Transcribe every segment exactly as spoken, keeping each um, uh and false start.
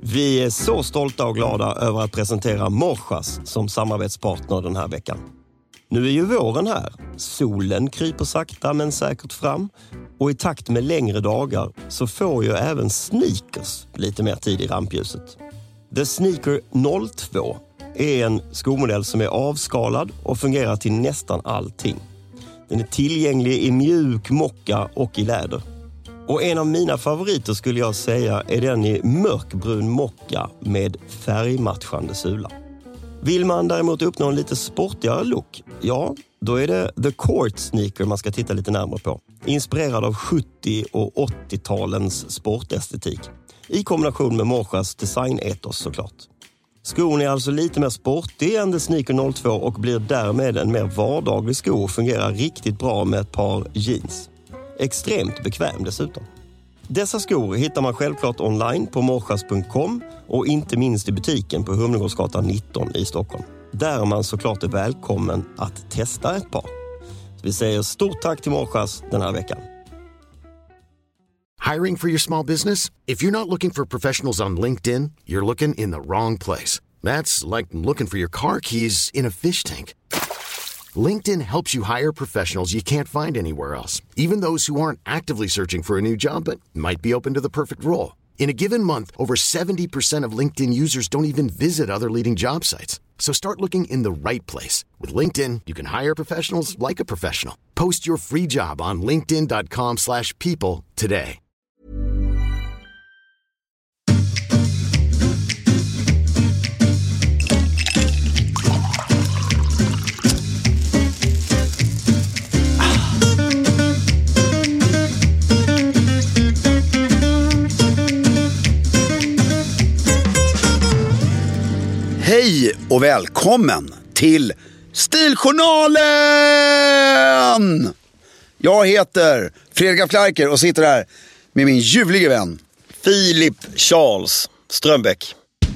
Vi är så stolta och glada över att presentera Morsas som samarbetspartner den här veckan. Nu är ju våren här. Solen kryper sakta men säkert fram. Och i takt med längre dagar så får ju även sneakers lite mer tid i rampljuset. The Sneaker noll två är en skomodell som är avskalad och fungerar till nästan allting. Den är tillgänglig i mjuk mocka och i läder. Och en av mina favoriter skulle jag säga är den i mörkbrun mocka med färgmatchande sula. Vill man däremot uppnå en lite sportigare look, ja, då är det The Court Sneaker man ska titta lite närmare på. Inspirerad av sjuttio- och åttiotalens sportestetik. I kombination med Morsas designetos såklart. Skon är alltså lite mer sportig än The Sneaker noll två och blir därmed en mer vardaglig sko och fungerar riktigt bra med ett par jeans. Extremt bekväm dessutom. Dessa skor hittar man självklart online på morsas punkt com och inte minst i butiken på Humlegårdsgatan nitton i Stockholm. Där man såklart är välkommen att testa ett par. Så vi säger stort tack till Morsas den här veckan. Hiring for your small business? If you're not looking for professionals on LinkedIn, you're looking in the wrong place. That's like looking for your car keys in a fish tank. LinkedIn helps you hire professionals you can't find anywhere else, even those who aren't actively searching for a new job but might be open to the perfect role. In a given month, over seventy percent of LinkedIn users don't even visit other leading job sites. So start looking in the right place. With LinkedIn, you can hire professionals like a professional. Post your free job on linkedin dot com slash people today. Hej och välkommen till Stiljournalen! Jag heter Fredrik af Klerker och sitter här med min ljuvlige vän Filip Charles Strömbäck.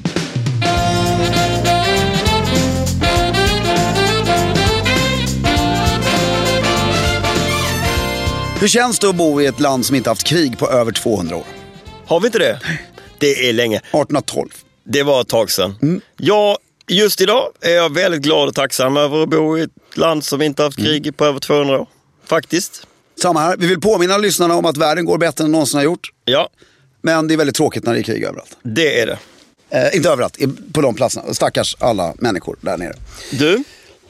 Hur känns det att bo i ett land som inte haft krig på över tvåhundra år? Har vi inte det? Det är länge. arton tolv. Det var ett tag sedan. Mm. Ja, just idag är jag väldigt glad och tacksam över att bo i ett land som inte haft krig mm. på över tvåhundra år. Faktiskt. Samma här. Vi vill påminna lyssnarna om att världen går bättre än någonsin har gjort. Ja. Men det är väldigt tråkigt när det är krig överallt. Det är det. Eh, inte överallt, på de platserna. Stackars alla människor där nere. Du,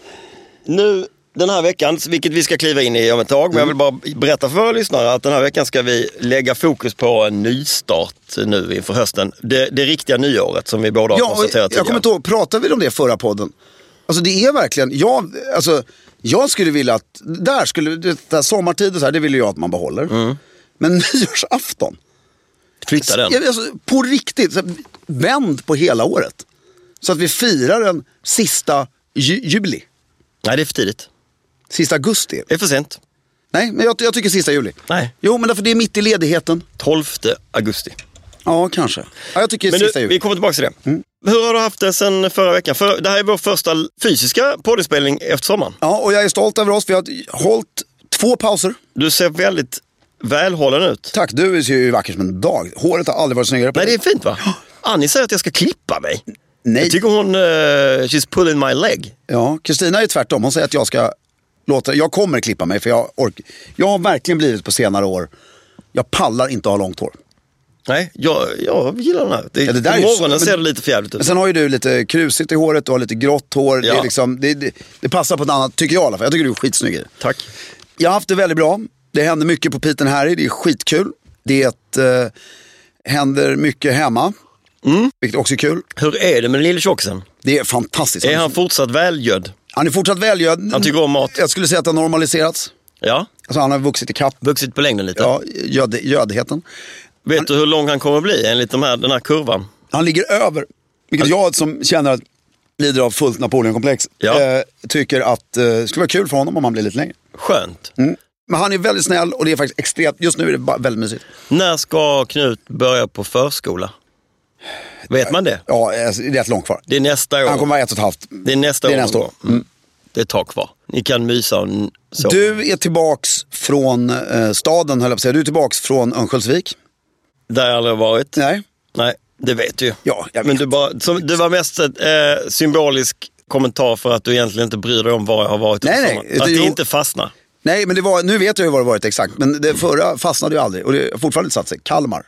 nu den här veckan, vilket vi ska kliva in i om ett tag, mm. men jag vill bara berätta för våra lyssnare att den här veckan ska vi lägga fokus på en nystart nu inför hösten. Det, det riktiga nyåret som vi båda har ja, konstaterat tidigare. Jag kommer inte ihåg, pratade vi om det förra podden? Alltså det är verkligen, jag, alltså, jag skulle vilja att, där skulle, det där sommartid och så här, det vill jag att man behåller. Mm. Men nyårsafton. Flytta den. Alltså, på riktigt, så, vänd på hela året. Så att vi firar den sista ju, juli. Nej, det är för tidigt. Sista augusti. Det är för sent. Nej, men jag, jag tycker sista juli. Nej. Jo, men därför det är mitt i ledigheten. tolfte augusti. Ja, kanske. Ja, jag tycker men sista nu, juli. Vi kommer tillbaka till det. Mm. Hur har du haft det sen förra veckan? För det här är vår första fysiska poddinspelning efter sommaren. Ja, och jag är stolt över oss. Vi har hållit två pauser. Du ser väldigt välhållen ut. Tack, du ser ju vacker som en dag. Håret har aldrig varit snyggare på Nej, dig. det är fint va? Annie säger att jag ska klippa mig. Nej. Jag tycker hon, uh, she's pulling my leg. Ja, Kristina är tvärtom. Hon säger att jag ska låta, jag kommer klippa mig för jag orkar. Jag har verkligen blivit på senare år. Jag pallar inte ha långt hår. Nej, jag, jag gillar den här. Det, ja, det där på är morgonen så, ser det lite fjärligt ut. Men sen har ju du lite krusigt i håret, du har lite grått hår. Ja. Det, är liksom, det, det, det passar på ett annat, tycker jag i alla fall. Jag tycker du är skitsnygg. Tack. Jag har haft det väldigt bra. Det händer mycket på Piten Harry, det är skitkul. Det eh, händer mycket hemma, mm. vilket också är kul. Hur är det med den lille tjocksen? Det är fantastiskt. Är han fortsatt välgödd? Han är fortsatt välgödd. Han tycker om mat. Jag skulle säga att det har normaliserats. Ja. Alltså han har vuxit i kapp. Vuxit på längden lite. Ja, göd, gödheten. Vet han, du hur lång han kommer att bli enligt de här, den här kurvan? Han ligger över. Vilket han, jag som känner att lider av fullt Napoleonkomplex ja. eh, tycker att eh, det skulle vara kul för honom om han blir lite längre. Skönt. Mm. Men han är väldigt snäll och det är faktiskt extremt, just nu är det bara väldigt mysigt. När ska Knut börja på förskola? Vet man det? Ja, det är rätt långt kvar. Det är nästa år. Han kommer vara ett och ett halvt. Det är nästa det är år. Nästa år. Mm. Det är ett tag kvar. Ni kan mysa och så. Du är tillbaks från eh, staden, höll jag på att säga. Du är tillbaks från Örnsköldsvik. Där har jag aldrig varit. Nej. Nej. Det vet du ju. Ja, jag vet. Men du, bara, som, du var mest ett eh, symbolisk kommentar för att du egentligen inte bryr dig om vad jag har varit. Nej, nej. Att det Jo. inte fastnar. Nej, men det var, nu vet jag ju vad det varit exakt. Men det förra fastnade ju aldrig. Och det har fortfarande inte satt sig. Kalmar.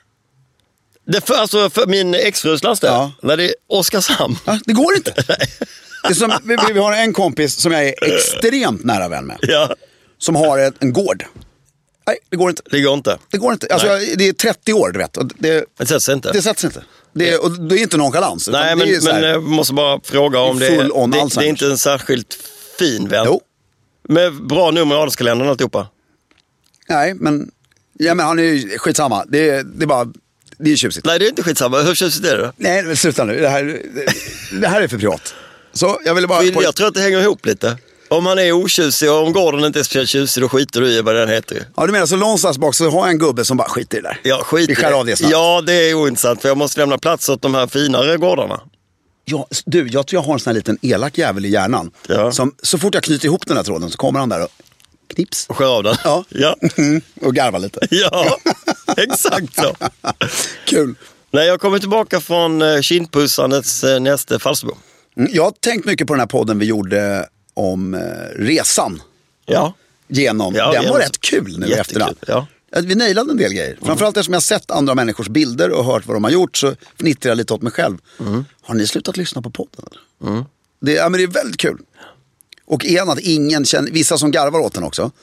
Det för, alltså för min exfrus landsdel, Ja. när det är Oskarshamn. Ja, det går inte. Det är som, vi, vi har en kompis som jag är extremt nära vän med. Ja, Som har en, en gård. Nej, det går inte. det går inte. Det går inte. Alltså, jag, det är trettio år, du vet. Och det, Det sätts inte. det sätts inte. Det är, och det är inte nonchalans. utan Nej, det men, är så här- men jag måste bara fråga om det, full on det, det är Alzheimer's. inte en särskilt fin vän. Jo. Med bra nummer i adelskalendern och alltihopa. Nej, men, ja, men han är ju skitsamma. Det är, det är bara, det är tjusigt. Nej, det är inte skitsamma. Hur tjusigt är det då? Nej, men sluta nu. Det här, det, det här är för privat. Så jag ville bara... Jag tror att det hänger ihop lite. Om han är otjusig och om gården inte är speciellt tjusig, då skiter du i vad den heter ju. Ja, du menar så någonstans bak så har jag en gubbe som bara skiter i det där. Ja, skit Vi i skär av det snart. Ja, det är ointressant för jag måste lämna plats åt de här finare gårdarna. Ja, du, jag tror jag har en sån här liten elak jävel i hjärnan. Ja. Som, så fort jag knyter ihop den här tråden så kommer han där och knips. Och skär av den. Ja. Ja, Och garvar lite. ja. Exakt så. Kul. Nej, jag kommer tillbaka från eh, kindpussandets eh, nästa Falsterbo. Mm, Jag har tänkt mycket på den här podden vi gjorde om eh, resan. Ja. Genom. Ja, den genom- var rätt kul nu i Jättekul, efterhand. ja. Att Vi nailade en del grejer. Framförallt eftersom jag har sett andra människors bilder och hört vad de har gjort så fnittrar jag lite åt mig själv. Har ni slutat lyssna på podden? Eller? Det, ja, men det är väldigt kul. Och igen att ingen känner, vissa som garvar åt den också,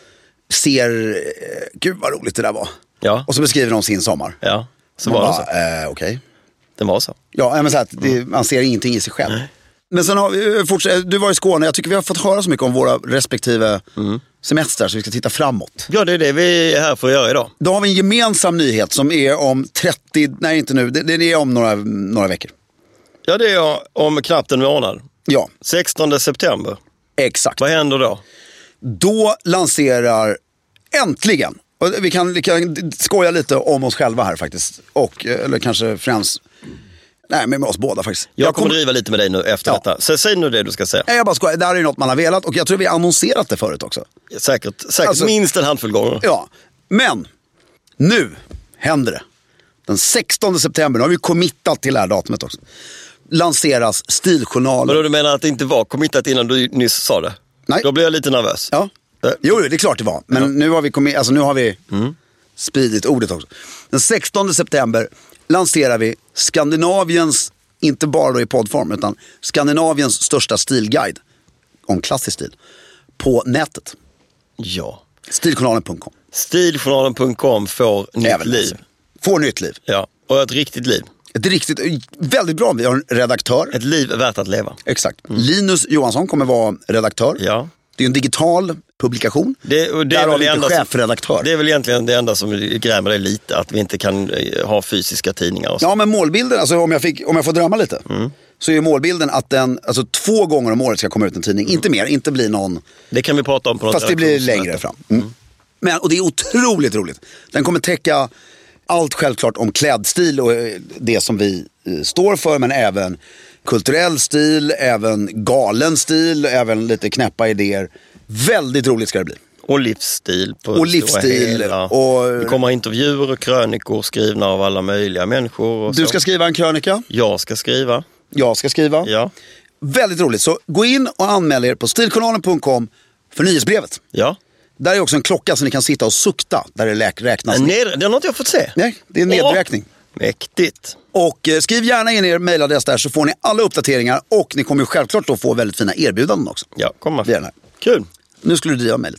ser, eh, gud vad roligt det där var. Ja. Och så beskriver de sin sommar. Ja, så Man var det bara, så. eh, okej. Den var så. Ja, men så att det, man ser ingenting i sig själv. Men sen har vi fortsatt, du var i Skåne, jag tycker vi har fått höra så mycket om våra respektive semestrar så vi ska titta framåt. Ja, det är det vi är här för att göra idag. Då har vi en gemensam nyhet som är om trettio, nej inte nu, det, det är om några, några veckor. Ja, det är jag om knappt en månad. Ja, sextonde september. exakt. Vad händer då? Då lanserar, äntligen, och vi kan, vi kan skoja lite om oss själva här faktiskt. Och, eller kanske främst, nej men med oss båda faktiskt. Jag, kommer driva lite med dig nu efter Ja. detta. Så säg nu det du ska säga. Nej, jag bara skojar, det här är något man har velat och jag tror vi har annonserat det förut också. Säkert, säkert Alltså- minst en handfull gånger. Ja, men nu händer det. Den sextonde september, nu har vi committat till det här datumet också. Lanseras Stiljournalen. Men då du menar att det inte var committat innan du nyss sa det? Nej. Då blir jag lite nervös. Ja, Eh, jo det är klart det var. Men nu har vi, kommit, alltså, nu har vi spridit ordet också. Den sextonde september lanserar vi Skandinaviens, inte bara då i poddform, utan Skandinaviens största stilguide om klassisk stil på nätet. Ja. Stiljournalen punkt com. Stiljournalen punkt com får nytt Även liv. alltså. Får nytt liv. Ja, och ett riktigt liv. Ett riktigt, väldigt bra. Vi har en redaktör. Ett liv värt att leva. Exakt. Linus Johansson kommer vara redaktör. Ja. Det är en digital publikation. Det, och det Där är har väl vi det inte enda som, chefredaktör. det är väl egentligen det enda som grämer dig lite, att vi inte kan eh, ha fysiska tidningar och så. Ja, men målbilden, alltså om jag, fick, om jag får drömma lite, Mm. så är målbilden att den, alltså två gånger om året ska komma ut en tidning. Inte mer, inte bli någon, Det kan vi prata om på något fast det blir redaktionsmöte. längre fram. Mm. Men, och det är otroligt roligt. Den kommer täcka allt självklart om klädstil och eh, det som vi eh, står för, men även kulturell stil, även galen stil, även lite knäppa idéer. Väldigt roligt ska det bli. Och livsstil. På Och det livsstil, stora hela. och- Det kommer intervjuer och krönikor skrivna av alla möjliga människor. Och Du så. ska skriva en krönika, Jag ska skriva. jag ska skriva. Ja. Väldigt roligt, så gå in och anmäl er på stiljournalen punkt com för nyhetsbrevet. Ja. Där är också en klocka så ni kan sitta och sukta där det lä- räknas. En ned, det har något jag fått se. Nej, det är en nedräkning. Åh, mäktigt. Och eh, skriv gärna in er mejladress där så får ni alla uppdateringar och ni kommer ju självklart då få väldigt fina erbjudanden också. Ja, komma. Det är den här. Kul. Nu skulle du driva mig lite.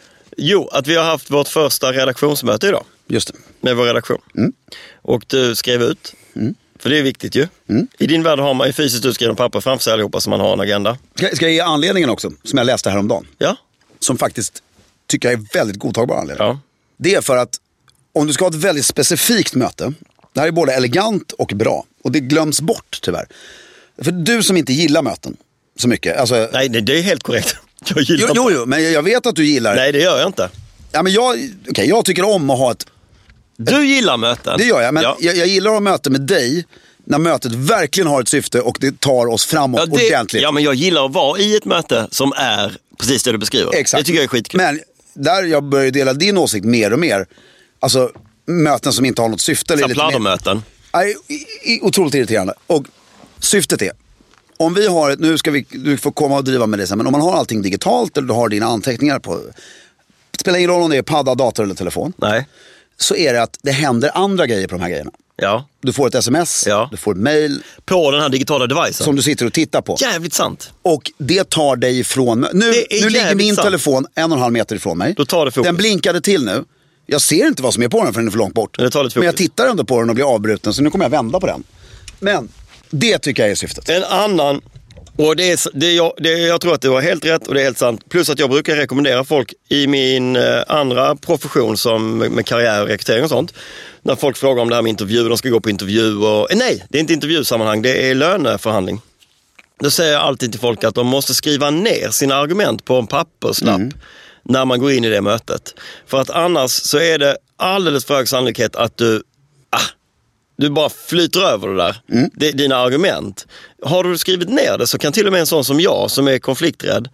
Jo, att vi har haft vårt första redaktionsmöte idag. Just det. Med vår redaktion. Mm. Och du skrev ut. För det är viktigt ju. Mm. I din värld har man ju fysiskt utskriven papper framför sig allihopa så man har en agenda. Ska, ska jag ge anledningen också, som jag läste häromdagen. Ja. Som faktiskt tycker jag är väldigt godtagbar anledning. Ja. Det är för att om du ska ha ett väldigt specifikt möte, det här är både elegant och bra. Och det glöms bort tyvärr. För du som inte gillar möten så mycket. Alltså, Nej, det, det är helt korrekt. Jag gillar jo, jo, jo, men jag vet att du gillar det. Nej, det gör jag inte. Ja, men jag, okay, jag tycker om att ha ett, Du gillar möten. det gör jag, men Ja. jag, jag gillar att ha möte med dig när mötet verkligen har ett syfte och det tar oss framåt Ja, det, ordentligt. ja, men jag gillar att vara i ett möte som är precis det du beskriver. Exakt. Det tycker jag är skitkul. Men där jag börjar dela din åsikt mer och mer. Alltså möten som inte har något syfte. Eller Så lite mer, pladdermöten. Nej, i- i- otroligt irriterande. Och syftet är, om vi har ett, nu ska vi, du får komma och driva med det sen, men om man har allting digitalt eller du har dina anteckningar på, det spelar ingen roll om det är padda, dator eller telefon. Nej. Så är det att det händer andra grejer på de här grejerna. Ja. Du får ett sms, Ja. du får ett mail På den här digitala devicen. som du sitter och tittar på. Jävligt sant. Och det tar dig ifrån mig. Nu, Det är nu ligger jävligt min sant. telefon en och en halv meter ifrån mig. Då tar det fokus. Den blinkade till nu. Jag ser inte vad som är på den för den är för långt bort. Men det tar lite fokus. Men jag tittar ändå på den och blir avbruten, så nu kommer jag vända på den. Men det tycker jag är syftet. En annan, och det är, det är, jag, det är, jag tror att det var helt rätt och det är helt sant. Plus att jag brukar rekommendera folk i min eh, andra profession som med, med karriär och rekrytering och sånt. När folk frågar om det här med intervju, de ska gå på intervju och... Eh, nej, det är inte intervjusammanhang, det är löneförhandling. Då säger jag alltid till folk att de måste skriva ner sina argument på en papperslapp mm. när man går in i det mötet. För att annars så är det alldeles för hög sannolikhet att du... Ah, Du bara flyter över det där, mm. det, dina argument. Har du skrivit ner det så kan till och med en sån som jag, som är konflikträdd,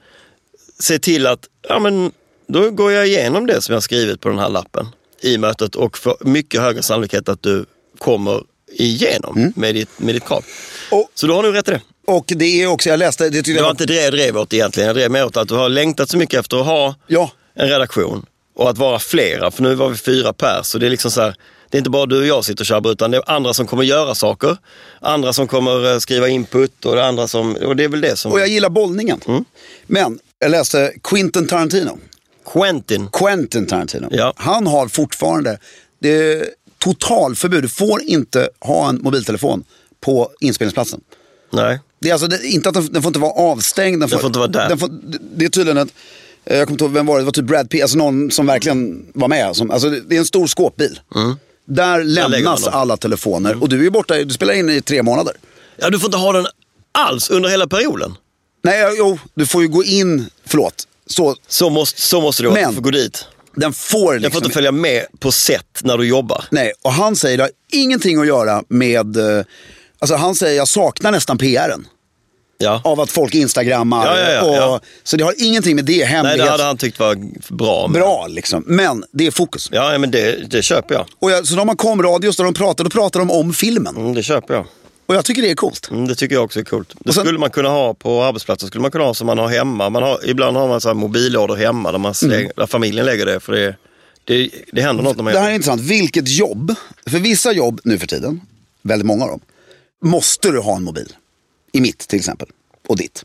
se till att, ja men, då går jag igenom det som jag har skrivit på den här lappen i mötet och får mycket högre sannolikhet att du kommer igenom mm. med, ditt, med ditt krav. Och, så då har du rätt i det. Och det är också, jag läste... Det du har jag... inte drev, drev åt egentligen, jag drev med åt att du har längtat så mycket efter att ha ja. en redaktion och att vara flera, för nu var vi fyra pers så det är liksom så här. Det är inte bara du och jag sitter och kör, utan det är andra som kommer göra saker. Andra som kommer skriva input och det andra som... Och det är väl det som... Och jag gillar bollningen. Mm. Men jag läste Quentin Tarantino. Quentin. Quentin Tarantino. Ja. Han har fortfarande... Det är totalförbud. Du får inte ha en mobiltelefon på inspelningsplatsen. Nej. Det är alltså det, inte att den, den får inte vara avstängd. Den får, den får inte vara där. Den får, det är tydligen att... Jag kommer inte ihåg vem var det. Det var typ Brad Pitt. Alltså någon som verkligen var med. Som, alltså det är en stor skåpbil. Mm. Där lämnas alla telefoner. Mm. Och du är borta, du spelar in i tre månader. Ja, du får inte ha den alls under hela perioden. Nej, jo, du får ju gå in, förlåt. Så, så, måste, så måste du ha, men, få gå dit. Den får liksom... Jag får inte följa med på set när du jobbar. Nej, och han säger det har ingenting att göra med... Alltså han säger, jag saknar nästan P R:en. Ja. Av att folk instagrammar. Ja, ja, ja, och, ja. Så det har ingenting med det hemlighet. Nej, det hade han tyckt var bra. Men... Bra liksom, men det är fokus. Ja, men det, det köper jag. Och jag, så när man kom radios där de pratar, då pratar de om filmen. Mm, det köper jag. Och jag tycker det är coolt. Mm, det tycker jag också är coolt. Det sen, skulle man kunna ha på arbetsplatser, skulle man kunna ha som man har hemma. Man har, ibland har man så här mobillådor hemma där, man släng, mm. där familjen lägger det, för det, det, det händer något när man Det här är intressant. Vilket jobb, för vissa jobb nu för tiden, väldigt många av dem, måste du ha en mobil. I mitt till exempel, och ditt.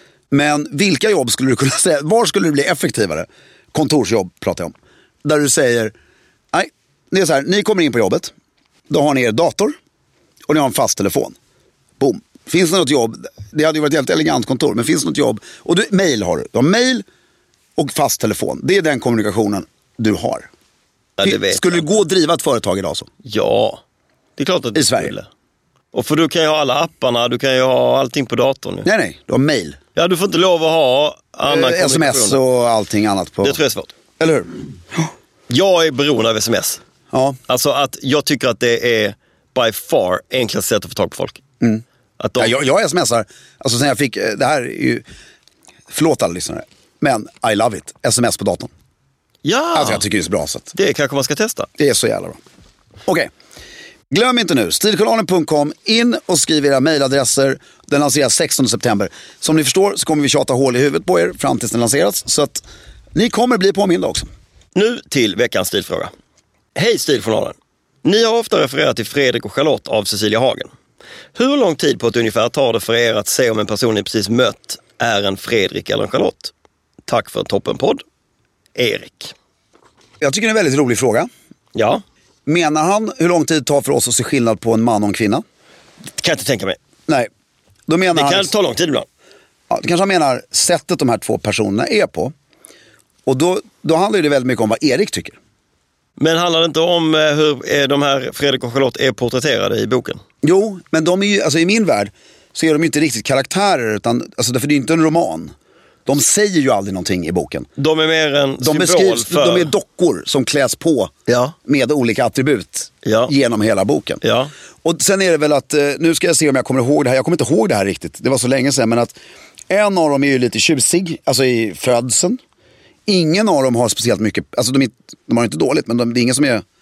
Men vilka jobb skulle du kunna säga, var skulle det bli effektivare? Kontorsjobb pratar jag om. Där du säger, nej, det är så här, ni kommer in på jobbet, då har ni er dator och ni har en fast telefon. Boom. Finns det något jobb, det hade ju varit ett helt elegant kontor, men finns det något jobb, och du, mail har du, du har mail och fast telefon. Det är den kommunikationen du har. Ja, det vet skulle jag. du gå och driva ett företag idag så? Ja, det är klart att I Sverige. Skulle. Och för du kan ju ha alla apparna, du kan ju ha allting på datorn nu. Nej, nej, du har mail. Ja, du får inte lov att ha annan eh, sms och allting annat på. Det tror jag är svårt. Eller hur? Jag är beroende av sms. Ja. Alltså att jag tycker att det är by far enklast sätt att få tag på folk. Mm. Att de... ja, jag, jag smsar, alltså sen jag fick, det här är ju, förlåt alla lyssnare, men I love it, sms på datorn. Ja, alltså jag tycker det är så bra så att det kanske man ska testa. Det är så jävla bra. Okej, okay. Glöm inte nu, stilkolalen punkt com, in och skriv era mejladresser. Den lanseras sextonde september. Som ni förstår så kommer vi tjata hål i huvudet på er fram tills den lanseras, så att ni kommer bli påminda också. Nu till veckans stilfråga. Hej Stiljournalen. Ni har ofta refererat till Fredrik och Charlotte av Cecilia Hagen. Hur lång tid på ett ungefär tar det för er att se om en person ni precis mött är en Fredrik eller en Charlotte? Tack för en toppenpodd. Erik. Jag tycker det är en väldigt rolig fråga. Ja. Menar han hur lång tid det tar för oss att se skillnad på en man och en kvinna? Det kan jag inte tänka mig. Nej. Då menar det kan han, ta lång tid ibland. Ja, det kanske han menar sättet de här två personerna är på. Och då, då handlar det väldigt mycket om vad Erik tycker. Men handlar det inte om hur de här Fredrik och Charlotte är porträtterade i boken? Jo, men de är ju, alltså i min värld så är de inte riktigt karaktärer, utan, alltså därför det är inte en roman. De säger ju aldrig någonting i boken. De är mer en de symbol beskrivs, för... De är dockor som kläs på ja. med olika attribut ja. genom hela boken. Ja. Och sen är det väl att, nu ska jag se om jag kommer ihåg det här. Jag kommer inte ihåg det här riktigt, det var så länge sedan. Men att en av dem är ju lite tjusig, alltså i födseln. Ingen av dem har speciellt mycket, alltså de, är, de har inte dåligt, men de, det är ingen som är,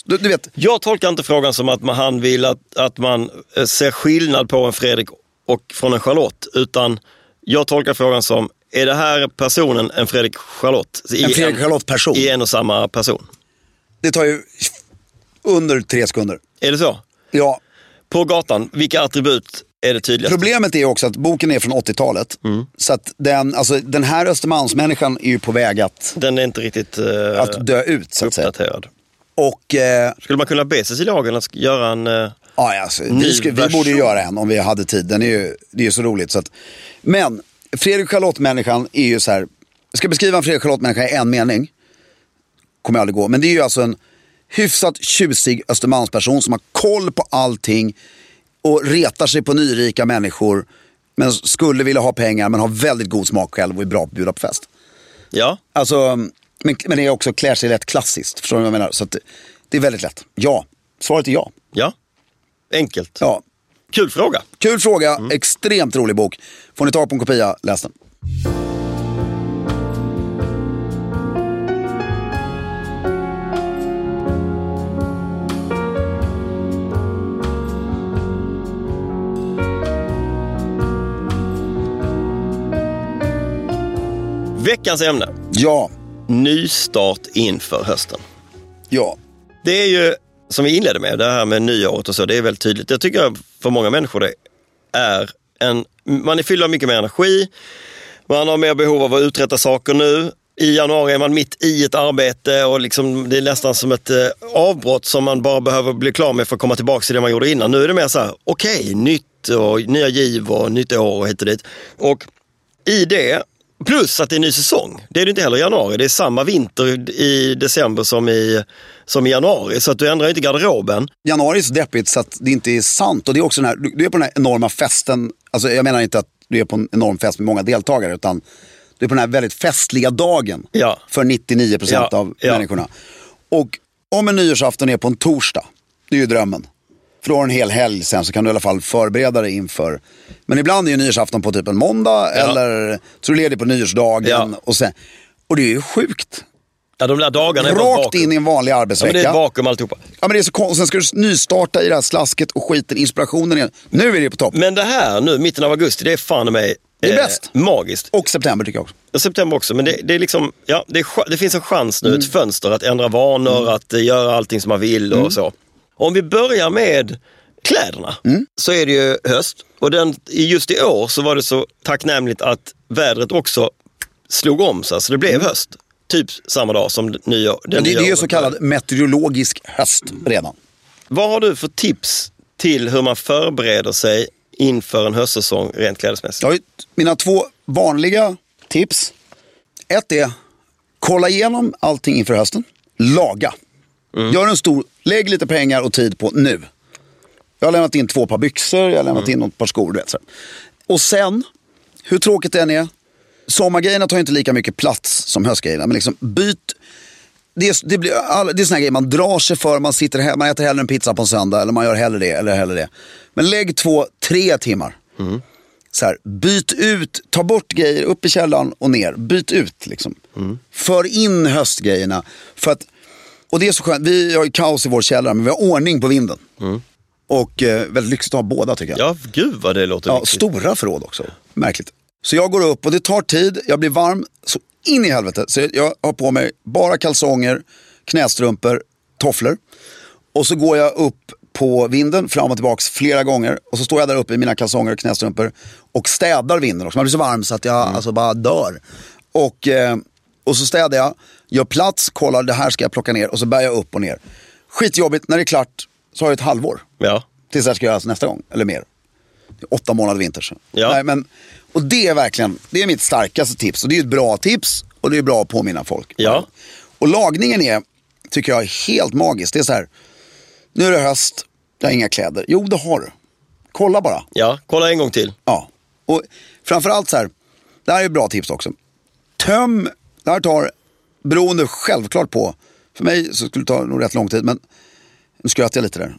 Du, du vet. Jag tolkar inte frågan som att man, han vill att, att man ser skillnad på en Fredrik och från en Charlotte, utan jag tolkar frågan som, är det här personen en Fredrik Charlotte? I en Fredrik Charlotte person? I en och samma person. Det tar ju under tre sekunder. Är det så? Ja. På gatan, vilka attribut är det tydligast? Problemet är också att boken är från åttiotalet. Mm. Så att den, alltså, den här Östermalmsmänniskan är ju på väg att... Den är inte riktigt uh, att dö ut, så att säga. Uppdaterad. Och, eh, skulle man kunna be Cecilia Hagen att göra en uh, ja, alltså, vi, skulle, vi borde ju göra en om vi hade tid. Den är ju, det är ju så roligt. Så att, men Fredrik Charlotte-människan är ju så här... Jag ska beskriva en Fredrik Charlotte-människa i en mening. Kommer aldrig gå. Men det är ju alltså en hyfsat tjusig Östermalmsperson som har koll på allting och retar sig på nyrika människor, men skulle vilja ha pengar men har väldigt god smak själv och är bra på att bjuda på fest. Ja. Alltså, men, men det är också klär sig rätt klassiskt, förstår du vad jag menar? Så att det, det är väldigt lätt. Ja, svaret är ja. Ja, enkelt. Ja. Kul fråga. Kul fråga, mm. Extremt rolig bok. Får ni tag på en kopia, läs den. Veckans ämne. Ja. Nystart inför hösten. Ja. Det är ju, som vi inledde med, det här med nyåret och så, det är väldigt tydligt. Jag tycker för många människor det är en... Man är fylld av mycket mer energi. Man har mer behov av att uträtta saker nu. I januari är man mitt i ett arbete och liksom, det är nästan som ett eh, avbrott som man bara behöver bli klar med för att komma tillbaka till det man gjorde innan. Nu är det mer så här, okej, okay, nytt och nya giv och nytt år och hit och dit. Och i det... Plus att det är en ny säsong. Det är det inte heller i januari. Det är samma vinter i december som i, som i januari. Så att du ändrar inte garderoben. Januari är så deppigt så att det inte är sant. Och det är också den här, du är på den här enorma festen. Alltså jag menar inte att du är på en enorm fest med många deltagare. Utan du är på den här väldigt festliga dagen. Ja. För nittionio procent ja. av ja. människorna. Och om en nyårsafton är på en torsdag. Det är ju drömmen. För då har en hel helg sen så kan du i alla fall förbereda dig inför. Men ibland är ju nyårsafton på typ en måndag. Ja. Eller så du ledig på nyårsdagen. Ja. Och, sen, och det är ju sjukt. Ja, de där dagarna är rakt in i en vanlig arbetsvecka. Ja, men det är vakuum alltihopa. Ja, men det är så konstigt. Sen ska du nystarta i det här slasket och skiten, inspirationen igen. Nu är det på topp. Men det här nu, mitten av augusti, det är fan i mig det är eh, bäst. Magiskt. Och september tycker jag också. Och september också, men det, det är liksom, ja, det, är, det finns en chans nu, mm. ett fönster att ändra vanor, mm. att uh, göra allting som man vill och mm. så. Om vi börjar med kläderna, mm. så är det ju höst. Och den, just i år så var det så tacknämligt att vädret också slog om sig, så det blev mm. höst. Typ samma dag som nyår. Det, det är ju så kallad meteorologisk höst redan. Vad har du för tips till hur man förbereder sig inför en höstsäsong rent klädesmässigt? Jag har mina två vanliga tips. Ett är, kolla igenom allting inför hösten. Laga. Mm. Gör en stor, lägg lite pengar och tid på nu. Jag har lämnat in två par byxor, jag har lämnat mm. in ett par skor. Du vet, så. Och sen, hur tråkigt det än är, sommargrejerna tar inte lika mycket plats som höstgrejerna. Men liksom byt, det är, det blir, all, det är såna grejer man drar sig för, man, sitter här, man äter hellre en pizza på en söndag, eller man gör hellre det, eller hellre det. Men lägg två, tre timmar. Mm. Så här, byt ut, ta bort grejer upp i källaren och ner. Byt ut liksom. Mm. För in höstgrejerna. För att, och det är så skönt, vi har ju kaos i vår källare, men vi har ordning på vinden. Mm. Och eh, väldigt lyxigt att ha båda tycker jag. Ja, gud vad det låter ja, stora förråd också, märkligt. Så jag går upp och det tar tid, jag blir varm så in i helvete. Så jag har på mig bara kalsonger, knästrumpor, tofflor. Och så går jag upp på vinden fram och tillbaks flera gånger. Och så står jag där uppe i mina kalsonger och knästrumpor och städar vinden också. Man blir så varm så att jag mm. alltså bara dör. Och, eh, och så städar jag, gör plats, kollar det här ska jag plocka ner och så bär jag upp och ner. Skitjobbigt, när det är klart så har jag ett halvår. Ja. Tills jag ska göra nästa gång, eller mer. Åtta månader vinter. Så. Ja. Nej, men, och det är verkligen, det är mitt starkaste tips. Och det är ett bra tips och det är bra att påminna folk. Ja. Och lagningen är, tycker jag, helt magisk. Det är så här, nu är det höst, jag har inga kläder. Jo, det har du. Kolla bara. Ja, kolla en gång till. Ja, och framförallt så här, det här är ett bra tips också. Töm, det här tar, beroende självklart på, för mig så skulle det ta nog rätt lång tid, men nu skröt jag lite där.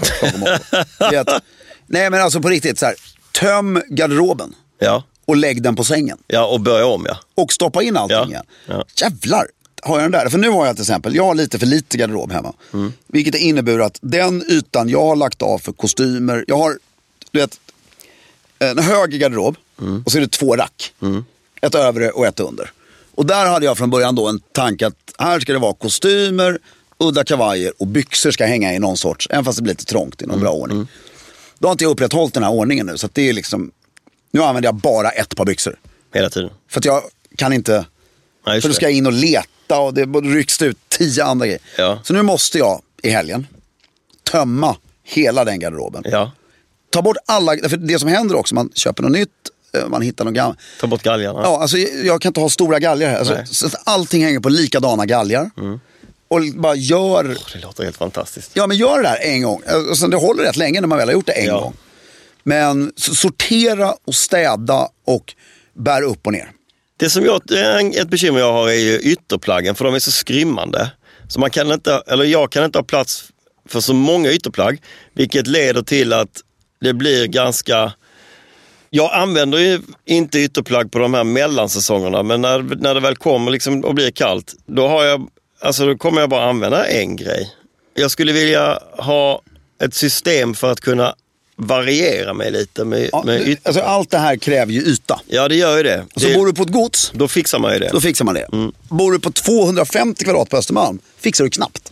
Det att, nej men alltså på riktigt så här, töm garderoben. Ja. Och lägg den på sängen. Ja, och börja om, ja. Och stoppa in allting ja. igen. Ja. Jävlar. har jag den där. För nu har jag till exempel, jag har lite för lite garderob hemma. Mm. Vilket innebär att den ytan jag har lagt av för kostymer, jag har, du vet, en hög garderob mm. och så är det två rack. Mm. Ett övre och ett under. Och där hade jag från början då en tanke att här ska det vara kostymer, udda kavajer och byxor ska hänga i någon sorts, även fast det blir lite trångt i någon mm. bra ordning. Mm. Då har inte jag upprätthållit den här ordningen nu, så att det är liksom, nu använder jag bara ett par byxor. Hela tiden. För att jag kan inte, ja, för då ska jag in och leta och det rycks ut tio andra grejer. Ja. Så nu måste jag i helgen tömma hela den garderoben. Ja. Ta bort alla, för det som händer också, man köper något nytt, man hittar något gammalt. Ta bort galgarna. Ja, alltså jag kan inte ha stora galgar här. Alltså, så att allting hänger på likadana galgar. Mm. Och bara gör... Oh, det låter helt fantastiskt. Ja, men gör det där en gång. Och sen det håller rätt länge när man väl har gjort det en ja. gång. Men sortera och städa och bär upp och ner. Det som jag, ett bekymmer jag har är ju ytterplaggen, för de är så skrymmande. Så man kan inte, eller jag kan inte ha plats för så många ytterplagg, vilket leder till att det blir ganska... Jag använder ju inte ytterplagg på de här mellansäsongerna, men när, när det väl kommer liksom och blir kallt, då har jag, alltså då kommer jag bara använda en grej. Jag skulle vilja ha ett system för att kunna variera mig lite med, ja, med ytterplagg. Alltså allt det här kräver ju yta. Ja, det gör ju det. Så det, bor du på ett gods, då fixar man ju det. Då fixar man det. Mm. Bor du på tvåhundrafemtio kvadrat på Östermalm, fixar du knappt.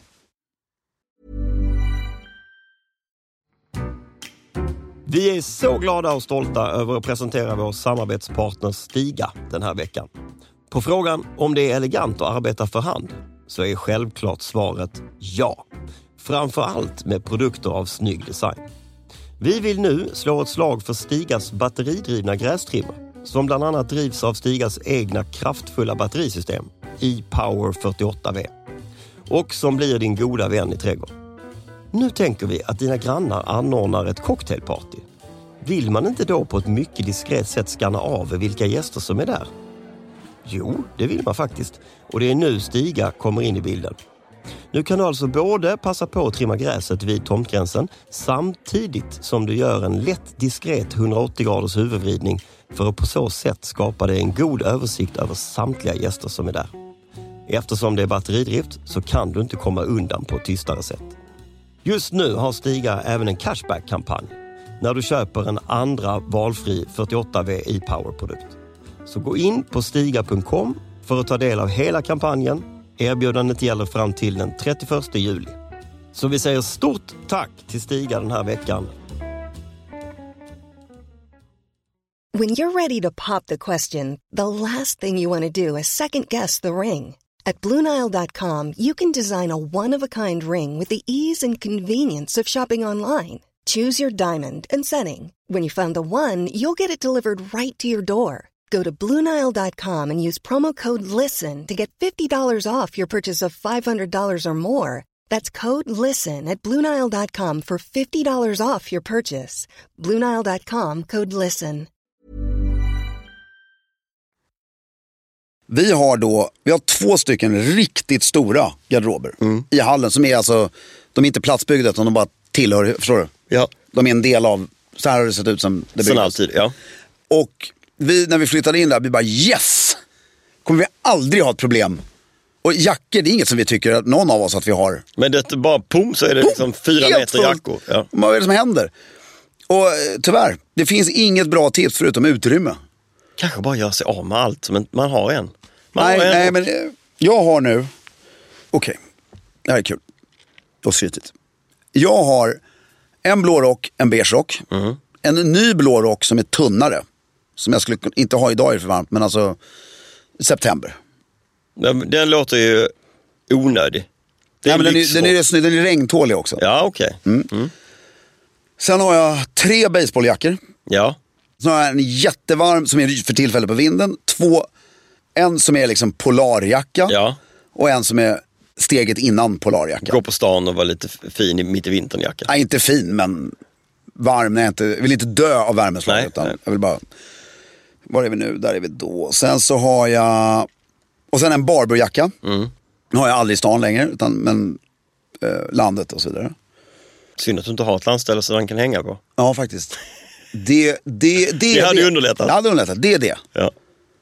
Vi är så glada och stolta över att presentera vår samarbetspartner Stiga den här veckan. På frågan om det är elegant att arbeta för hand så är självklart svaret ja. Framför allt med produkter av snygg design. Vi vill nu slå ett slag för Stigas batteridrivna grästrimmer som bland annat drivs av Stigas egna kraftfulla batterisystem e-Power fyrtioåtta V och som blir din goda vän i trädgården. Nu tänker vi att dina grannar anordnar ett cocktailparty. Vill man inte då på ett mycket diskret sätt skanna av vilka gäster som är där? Jo, det vill man faktiskt. Och det är nu Stiga kommer in i bilden. Nu kan du alltså både passa på att trimma gräset vid tomtgränsen samtidigt som du gör en lätt diskret hundraåttio graders huvudvridning för att på så sätt skapa dig en god översikt över samtliga gäster som är där. Eftersom det är batteridrift så kan du inte komma undan på ett tystare sätt. Just nu har Stiga även en cashback-kampanj när du köper en andra valfri fyrtioåtta V e-Power-produkt. Så gå in på stiga punkt com för att ta del av hela kampanjen. Erbjudandet gäller fram till den trettioförsta juli. Så vi säger stort tack till Stiga den här veckan. When you're ready to pop the question, the last thing you want to do is second guess the ring. At Blue Nile dot com, you can design a one-of-a-kind ring with the ease and convenience of shopping online. Choose your diamond and setting. When you find the one, you'll get it delivered right to your door. Go to Blue Nile dot com and use promo code LISTEN to get fifty dollars off your purchase of five hundred dollars or more. That's code LISTEN at Blue Nile dot com for fifty dollars off your purchase. Blue Nile dot com, code LISTEN. Vi har då, vi har två stycken riktigt stora garderober mm. i hallen som är alltså, de är inte platsbyggda utan de bara tillhör, förstår du? Ja. De är en del av, så här har det sett ut som det byggdes. Alltid, ja. Och vi, när vi flyttade in där, vi bara yes! Kommer vi aldrig ha ett problem. Och jackor, det är inget som vi tycker att någon av oss att vi har. Men det är bara pum så är det pum, liksom fyra meter full. Jackor. Ja. Vad är det som händer? Och tyvärr, det finns inget bra tips förutom utrymme. Kanske bara göra sig av med allt, men man har en. Man nej, har en nej och... men jag har nu, okej, okay. Det här är kul. Och sytigt. Jag har en blå rock, en beige rock. Mm. En ny blå rock som är tunnare. Som jag skulle inte ha idag är för varmt, men alltså september. Den, den låter ju onödig. Nej, men den, är, den, är, den är regntålig också. Ja, okej. Okay. Mm. Mm. Sen har jag tre baseballjackor. Ja. Sen har jag en jättevarm som är för tillfället på vinden. Två, en som är liksom polarjacka. Ja. Och en som är steget innan polarjacka. Gå på stan och vara lite fin mitt i vintern jacka. Nej, inte fin, men varm. Nej, inte, jag vill inte dö av värmeslag. Nej, utan nej. Jag vill bara... Var är vi nu? Där är vi då. Sen så har jag... Och sen en Barberjacka. Mm. Nu har jag aldrig i stan längre, utan men eh, landet och så vidare. Synd att du inte har ett landställe så den kan hänga på. Ja, faktiskt. Det, det, det, det hade det. underlättat. Det hade underlättat, det är det. Ja.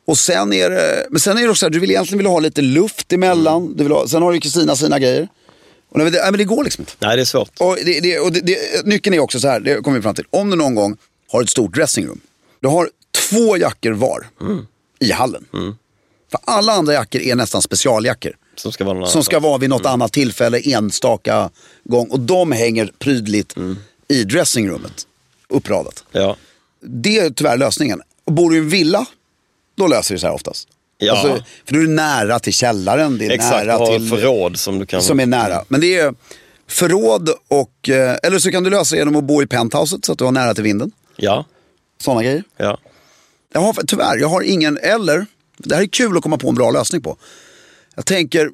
Och sen är det, men sen är det också så här, du vill egentligen vill ha lite luft emellan. Mm. Du vill ha, sen har ju Kristina sina grejer. Och det, nej, men det går liksom inte. Nej, det är svårt. Och, det, det, och det, det, nyckeln är också så här, det kommer vi fram till. Om du någon gång har ett stort dressingrum. Du har två jackor var mm. i hallen. Mm. För alla andra jackor är nästan specialjackor. Som ska vara, som ska vara vid något mm. annat tillfälle, enstaka gång. Och de hänger prydligt mm. i dressingrummet. Uppradat. Ja. Det är tyvärr lösningen. Och bor du i en villa, då löser det sig här oftast. Ja. Alltså, för du är nära till källaren. Det är exakt, nära till förråd som du kan... Som är nära. Men det är förråd och... Eller så kan du lösa det genom att bo i penthouset så att du har nära till vinden. Ja. Sådana grejer. Ja. Jag har, tyvärr, jag har ingen... Eller, det här är kul att komma på en bra lösning på. Jag tänker...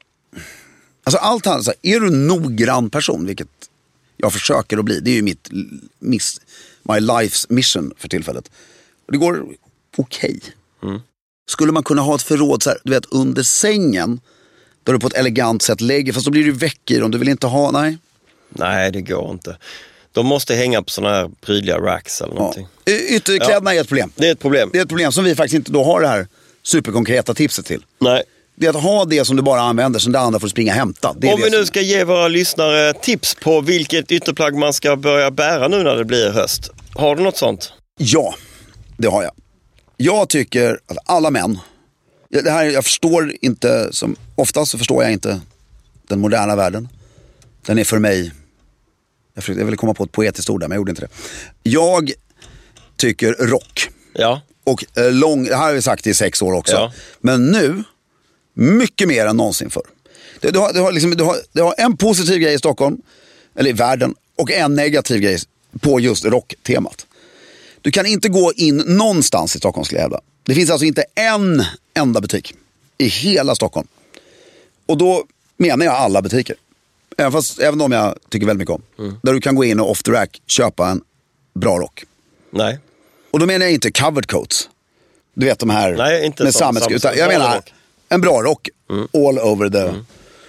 Alltså allt här, så här, är du en noggrann person, vilket jag försöker att bli. Det är ju mitt... Miss, my life's mission för tillfället. Och det går okej. Okay. Mm. Skulle man kunna ha ett förråd så här, du vet, under sängen där du på ett elegant sätt lägger, fast då blir du väck i dem, du vill inte ha, nej. Nej, det går inte. De måste hänga på såna här prydliga racks eller någonting. Ja. Ytterkläderna ja. är ett problem. Det är ett problem. Det är ett problem som vi faktiskt inte då har det här superkonkreta tipset till. Nej. Det är att ha det som du bara använder, som det andra får springa och hämta. Det är Om det vi nu som... ska ge våra lyssnare tips på vilket ytterplagg man ska börja bära nu när det blir höst. Har du något sånt? Ja, det har jag. Jag tycker att alla män, det här, jag förstår inte, som oftast så förstår jag inte den moderna världen. Den är för mig, jag, försökte, jag ville komma på ett poetiskt ord där, men jag gjorde inte det. Jag tycker rock. Ja. Och eh, lång, det här har vi sagt i sex år också. Ja. Men nu, mycket mer än någonsin förr. Du, du, har, du, har liksom, du, har, du har en positiv grej i Stockholm, eller i världen, och en negativ grej på just rocktemat. Du kan inte gå in någonstans i Stockholm, skulle jag hävda. Det finns alltså inte en enda butik i hela Stockholm. Och då menar jag alla butiker. Även, fast, även de jag tycker väldigt mycket om. Mm. Där du kan gå in och off the rack köpa en bra rock. Nej. Och då menar jag inte covered coats. Du vet de här. Nej, inte med sammetsk. Utan jag menar rock. En bra rock. Mm. All over the... Mm.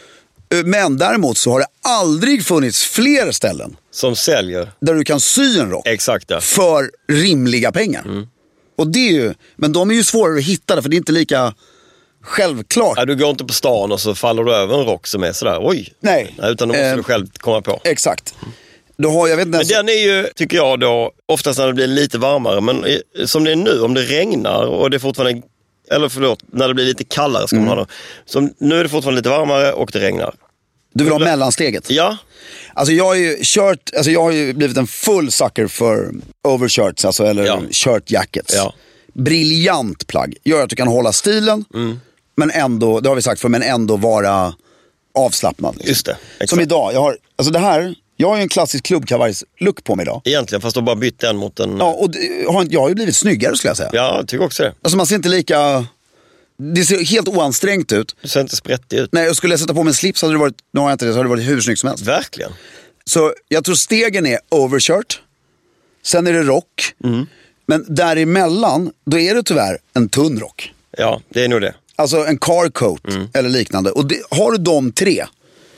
Men däremot så har det aldrig funnits fler ställen som säljer där du kan sy en rock. Exakt, ja. För rimliga pengar. Mm. Och det är ju, men de är ju svårare att hitta, för det är inte lika självklart. Ja, du går inte på stan och så faller du över en rock som är sådär, oj. Nej. Nej, utan då måste eh, du själv komma på. Exakt. Då har, jag vet inte men den är ju, tycker jag då, oftast när det blir lite varmare, men som det är nu, om det regnar och det är fortfarande, eller förlåt, när det blir lite kallare ska man mm. ha då. Så nu är det fortfarande lite varmare och det regnar. Du vill ha mellansteget? Ja. Alltså jag har ju kört, alltså jag har ju blivit en full sucker för overshirts, alltså, eller ja. shirt jackets. Ja. Briljant plagg. Gör att du kan hålla stilen, mm. men ändå, det har vi sagt för, men ändå vara avslappnad. Liksom. Just det. Exakt. Som idag, jag har, alltså det här, jag har ju en klassisk klubbkavajs-look på mig idag. Egentligen, fast du bara bytt den mot en... Ja, och det, har, jag har ju blivit snyggare, skulle jag säga. Ja, jag tycker också det. Alltså man ser inte lika... Det ser helt oansträngt ut. Du ser inte sprättig ut. Nej, och skulle jag sätta på mig en slips hade det varit, nu har jag inte det, så hade det varit hur snyggt som helst. Verkligen. Så jag tror stegen är overshirt. Sen är det rock. Mm. Men däremellan, då är det tyvärr en tunn rock. Ja, det är nog det. Alltså en car coat mm. eller liknande. Och det, har du de tre,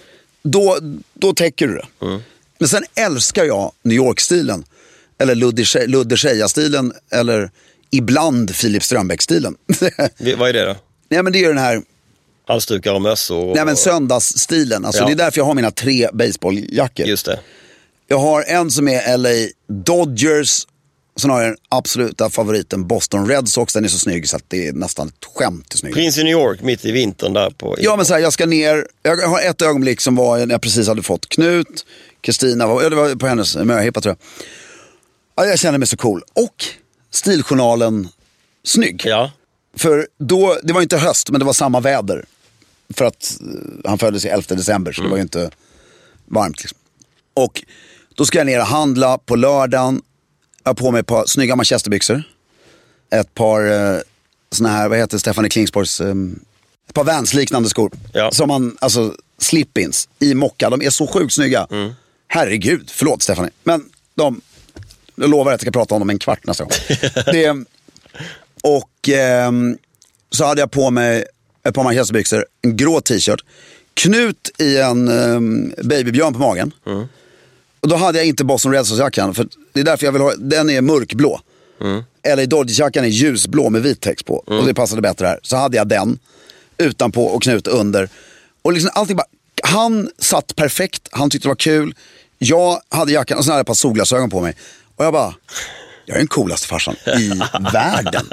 då, då täcker du det. Mm. Men sen älskar jag New York-stilen. Eller Ludde Scheia-stilen. Eller ibland Filip Strömbäck-stilen. Vad är det då? Nej, men det är den här... Halsdukar och mössor. Och... Nej, men söndagsstilen. Alltså, ja. Det är därför jag har mina tre baseballjackor. Just det. Jag har en som är L A Dodgers. Sen har jag den absoluta favoriten Boston Red Sox. Den är så snygg så att det är nästan ett skämt snygg. Prince i New York mitt i vintern där på... Ja, men så här, jag ska ner. Jag har ett ögonblick som var när jag precis hade fått Knut. Kristina var, det var på hennes möhippa, tror jag. Ja, jag kände mig så cool. Och Stiljournalen snygg. Ja. För då, det var inte höst, men det var samma väder. För att uh, han föddes i elfte december, så mm. det var ju inte varmt liksom. Och då ska jag ner och handla på lördagen. Jag har på mig ett par snygga manchesterbyxor. Ett par uh, såna här, vad heter Stephanie Klingsborgs um, ett par Vans-liknande skor. Ja. Som man, alltså slip-ins i mocka. De är så sjukt snygga. Mm. Herregud, förlåt Stephanie. Men de, jag lovar att jag ska prata om dem en kvart nästa gång. det, och eh, så hade jag på mig ett par manchesterbyxor, en grå t-shirt, Knut i en um, babybjörn på magen. Mm. Och då hade jag inte Boston Red Sox-jackan, för det är därför jag vill ha, den är mörkblå. Mm. L A Dodgers-jackan är ljusblå med vit text på. Mm. Och det passade bättre här. Så hade jag den utanpå och knut under. Och liksom allting bara, han satt perfekt, han tyckte det var kul. Jag hade jackan och sen hade jag ett par solglasögon på mig. Och jag bara, jag är den coolaste farsan i världen.